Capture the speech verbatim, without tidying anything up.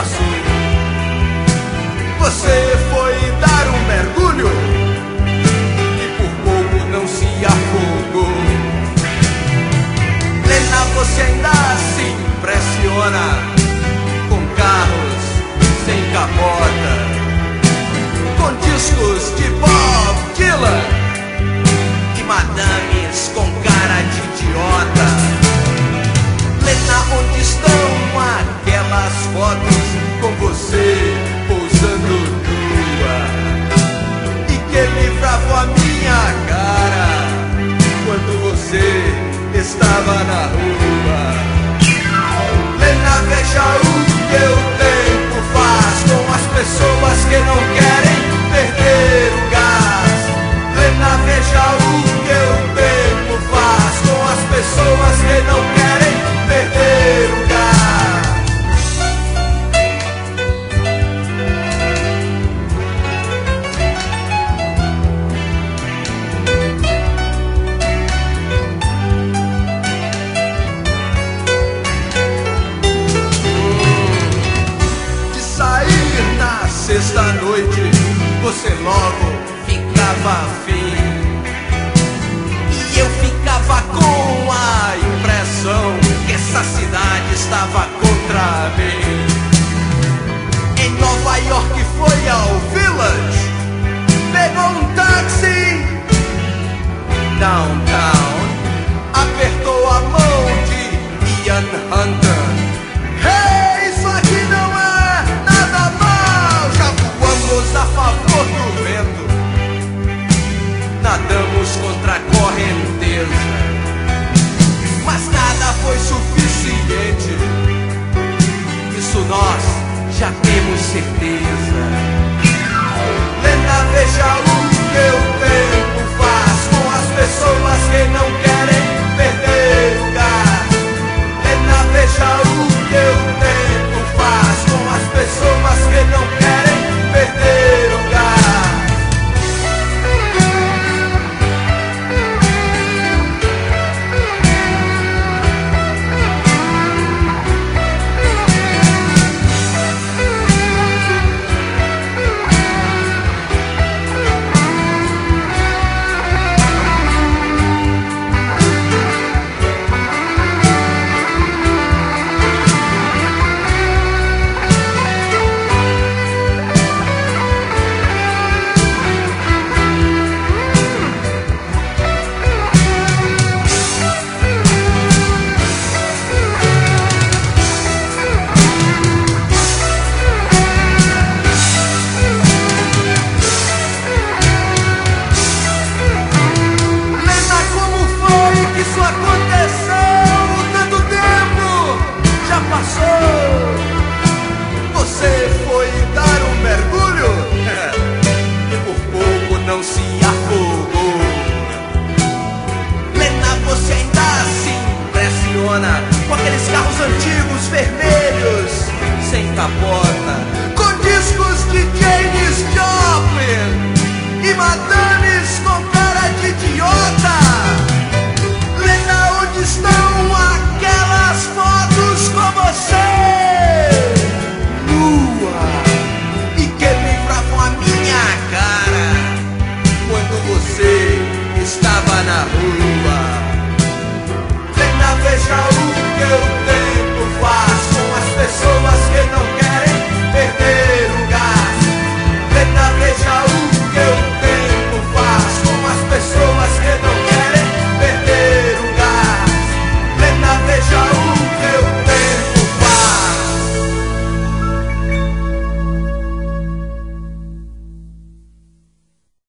Sul. Você foi dar um mergulho e por pouco não se afogou. Lena, você ainda se impressiona com carros sem capota, com discos de Bob Dylan e madames com cara de idiota. Lena, onde estão aquelas fotos com você pousando nua e que livravam a minha cara quando você estava na rua? Lena, veja o que o tempo faz com as pessoas que não querem perder o gás. Lena, veja o que o tempo faz com as pessoas que não querem perder o gás. Sexta noite, você logo ficava afim e eu ficava com a impressão que essa cidade estava contra mim. Em Nova York foi ao Village, pegou um táxi downtown, apertou a mão de Ian Hunter. Hey, isso aqui não é nada mal. A favor do vento, nadamos contra a correnteza, mas nada foi suficiente. Isso nós já temos certeza. Lena, veja o que o tempo faz com as pessoas que não querem perder o gás. Lena, veja o que o tempo faz com as pessoas que não querem perder o gás. Com aqueles carros antigos vermelhos sem capota, com discos de Janis Joplin e madames com cara de idiota.